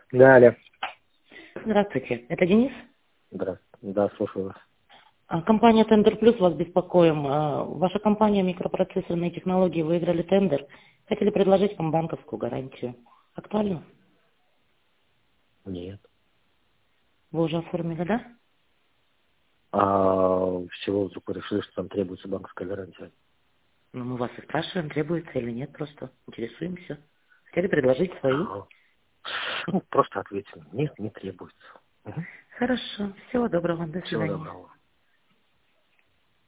Да, алло. Здравствуйте, это Денис? Здравствуйте. Да, слушаю вас. Компания Тендер Плюс вас беспокоим. Ваша компания микропроцессорные технологии выиграли тендер. Хотели предложить вам банковскую гарантию. Актуально? Нет. Вы уже оформили, да? А с чего вы только решили, что там требуется банковская гарантия? Ну, мы вас и спрашиваем, требуется или нет, просто интересуемся. Хотели предложить свои. Ага. Ну, просто ответим. Нет, не требуется. Мгм. Хорошо, всего доброго, до Всего свидания. доброго.